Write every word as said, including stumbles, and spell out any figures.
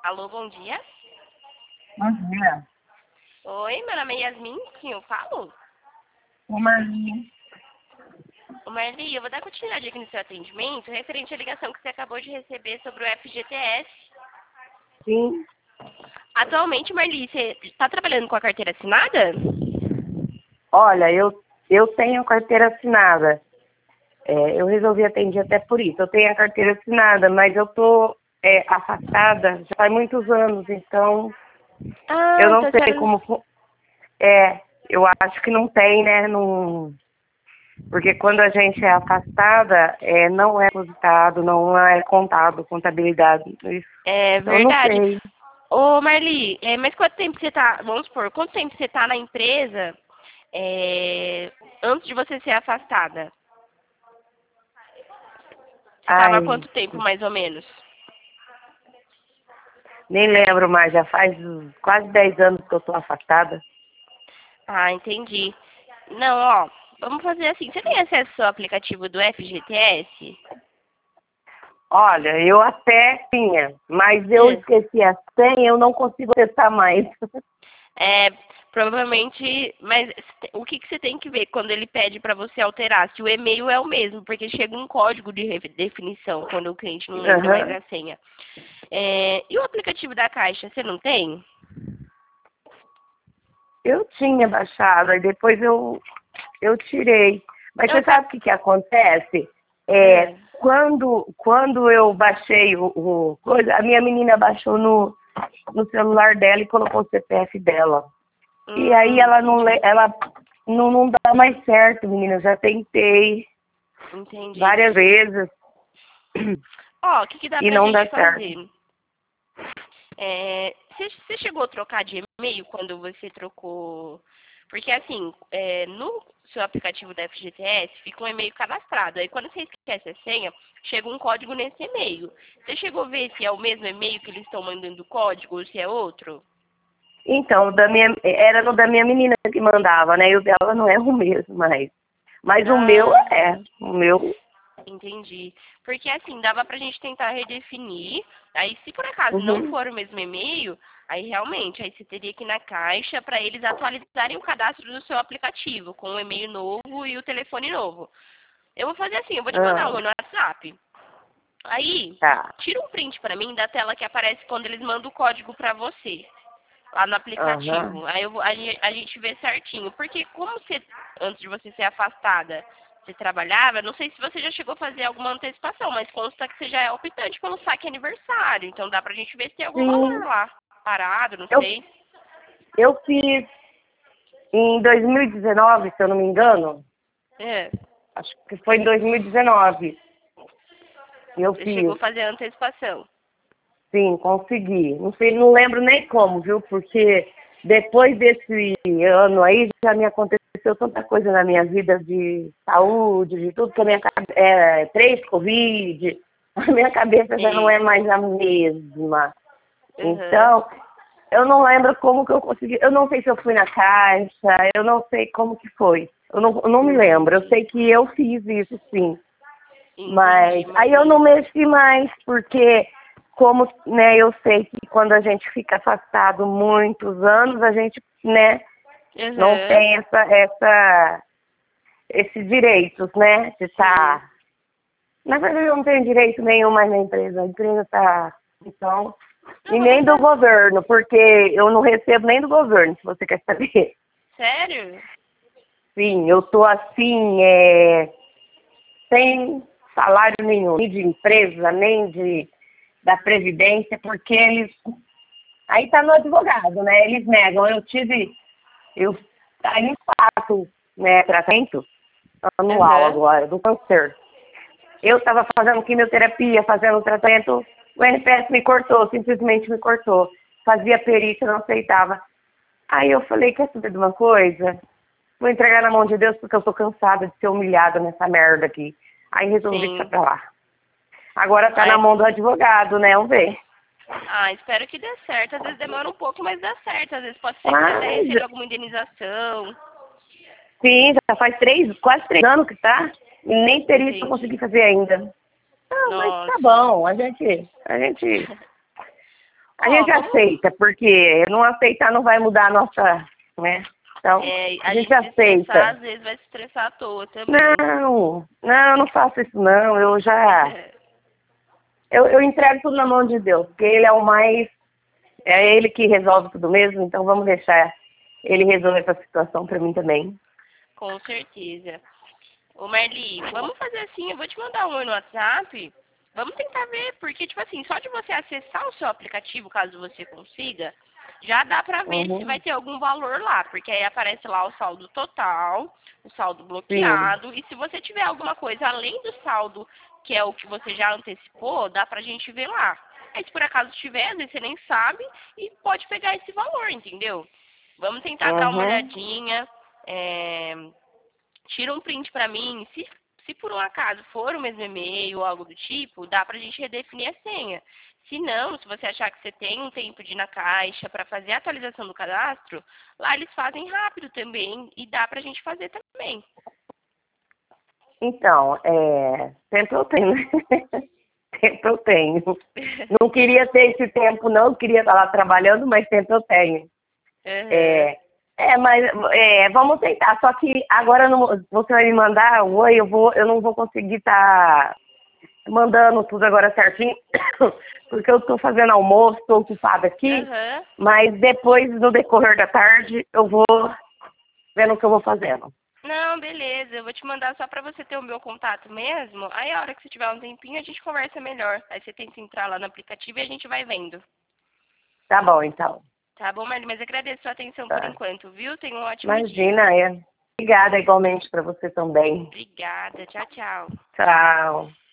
Alô, bom dia. Bom dia. Oi, meu nome é Yasmin, quem eu falo? Ô, Marli. Ô, Marli, eu vou dar continuidade aqui no seu atendimento, referente à ligação que você acabou de receber sobre o F G T S. Sim. Atualmente, Marli, você está trabalhando com a carteira assinada? Olha, eu, eu tenho carteira assinada. É, eu resolvi atender até por isso. Eu tenho a carteira assinada, mas eu tô é, afastada já faz muitos anos, então Ah, eu não então a sei senhora não... como... fu- É, eu acho que não tem, né? Não... Porque quando a gente é afastada, é, não é depositado, não é contado, contabilidade. Isso. É Eu não verdade. sei. Ô, Marli, é, mas quanto tempo você tá, vamos supor, quanto tempo você tá na empresa é, antes de você ser afastada? Você estava há Ai, quanto tempo, mais ou menos? nem lembro mais, já faz quase dez anos que eu tô afastada. Ah, entendi. Não, ó, vamos fazer assim. Você tem acesso ao aplicativo do F G T S? Olha, eu até tinha, mas eu É. esqueci a senha, eu não consigo acessar mais. É, provavelmente, mas o que, que você tem que ver quando ele pede para você alterar? Se o e-mail é o mesmo, porque chega um código de re- definição quando o cliente não lembra mais Aham. a senha. É, e o aplicativo da Caixa, você não tem? Eu tinha baixado, aí depois eu, eu tirei. Mas Não, você tá. sabe o que, que acontece? É, É. quando, quando eu baixei o, o coisa, a minha menina baixou no, no celular dela e colocou o C P F dela. E aí Hum, ela não, le- entendi. ela não, não dá mais certo, menina. Eu já tentei Entendi. várias vezes Ó, o que, que dá e pra não dá gente certo. fazer? É, você, você chegou a trocar de e-mail quando você trocou? Porque assim, é, no seu aplicativo da F G T S fica um e-mail cadastrado. Aí quando você esquece a senha, chega um código nesse e-mail. Você chegou a ver se é o mesmo e-mail que eles estão mandando o código ou se é outro? Então, da minha, era no da minha menina que mandava, né? E o dela não é o mesmo mais. Mas o meu Ah, é. O meu. entendi. Porque assim, dava pra gente tentar redefinir. Aí, se por acaso não Uhum. for o mesmo e-mail, aí realmente, aí você teria que ir na caixa para eles atualizarem o cadastro do seu aplicativo, com o e-mail novo e o telefone novo. Eu vou fazer assim, eu vou te mandar Ah, uma no WhatsApp. Aí, tá. tira um print pra mim da tela que aparece quando eles mandam o código pra você, lá no Aham. aplicativo. Aí eu vou- a, gen- a gente vê certinho. Porque como você, antes de você ser afastada, você trabalhava, não sei se você já chegou a fazer alguma antecipação, mas consta que você já é optante pelo saque aniversário. Então dá pra gente ver se tem algum valor Sim. lá. Parado, não Eu, sei. eu fiz em dois mil e dezenove, se eu não me engano. É, Acho que foi em dois mil e dezenove. Eu você chegou fiz. a fazer a antecipação. Sim, consegui. Não sei, não lembro nem como, viu? Porque depois desse ano aí já me aconteceu tanta coisa na minha vida de saúde, de tudo, que a minha cabe- é, três Covid, a minha cabeça já não é Eita. mais a mesma. Aham. Então, eu não lembro como que eu consegui. Eu não sei se eu fui na caixa, eu não sei como que foi. Eu não, eu não me lembro. Eu Entendi. sei que eu fiz isso, sim. Entendi, Mas aí eu não Marli. mexi mais, porque como, né, eu sei que quando a gente fica afastado muitos anos, a gente, né, não Aham. tem essa, essa, esses direitos, né, de Sim. estar. Na verdade, eu não tenho direito nenhum mais na empresa. A empresa está, então, Não, e vamos nem do fazer. governo, porque eu não recebo nem do governo, se você quer saber. Sério? Sim, eu tô assim, é, sem salário nenhum, nem de empresa, nem de da Previdência, porque eles. Aí está no advogado, né? Eles negam. Eu tive. Eu aí faço, né, tratamento anual Aham. agora, do câncer. Eu estava fazendo quimioterapia, fazendo tratamento, o N P S me cortou, simplesmente me cortou. Fazia perícia, não aceitava. Aí eu falei, quer saber de uma coisa? Vou entregar na mão de Deus porque eu tô cansada de ser humilhada nessa merda aqui. Aí resolvi deixar Sim. pra lá. Agora tá na Ai, mão do advogado, né? Vamos ver. ah, espero que dê certo. Às vezes demora um pouco, mas dá certo. Às vezes pode ser que você até Mas, receba alguma indenização. sim, já faz três, quase três anos que tá. E nem perícia eu consegui Entendi. fazer ainda. Ah, mas tá Nossa. bom, a gente, a gente, A Ó, gente vamos, aceita, porque não aceitar não vai mudar a nossa, né? Então, é, a a gente gente se estressar, aceita. às vezes vai se estressar à toa também. Não, não, não faço isso não. Eu já, eu, eu entrego tudo na mão de Deus, porque Ele é o mais, é Ele que resolve tudo mesmo, então vamos deixar Ele resolver essa situação para mim também. Com certeza. Ô Marli, vamos fazer assim, eu vou te mandar um oi no WhatsApp. Vamos tentar ver, porque, tipo assim, só de você acessar o seu aplicativo, caso você consiga, já dá pra ver se vai Uhum. ter algum valor lá, porque aí aparece lá o saldo total, o saldo Sim. bloqueado, e se você tiver alguma coisa além do saldo, que é o que você já antecipou, dá pra gente ver lá. Aí se por acaso tiver, às vezes você nem sabe, e pode pegar esse valor, entendeu? Vamos tentar dar uma Uhum. olhadinha. é, Tira um print pra mim. Se, se por um acaso for o mesmo e-mail ou algo do tipo, dá pra gente redefinir a senha. Se não, se você achar que você tem um tempo de ir na caixa para fazer a atualização do cadastro, lá eles fazem rápido também e dá pra gente fazer também. Então, é, tempo eu tenho, né? Tempo eu tenho. Não queria ter esse tempo, não, queria estar lá trabalhando, mas tempo eu tenho. Aham. É, é mas é, vamos tentar. Só que agora não, você vai me mandar o oi, eu vou, eu não vou conseguir estar mandando tudo agora certinho, porque eu estou fazendo almoço, estou ocupada aqui, Aham. mas depois, no decorrer da tarde, eu vou vendo o que eu vou fazendo. Não, beleza. Eu vou te mandar só pra você ter o meu contato mesmo. Aí a hora que você tiver um tempinho, a gente conversa melhor. Aí você tenta entrar lá no aplicativo e a gente vai vendo. Tá bom, então. Tá bom, Marli? Mas agradeço a sua atenção por Tá. enquanto, viu? Tenha um ótimo dia. Imagina, é. Obrigada igualmente para você também. Obrigada. Tchau, tchau. Tchau.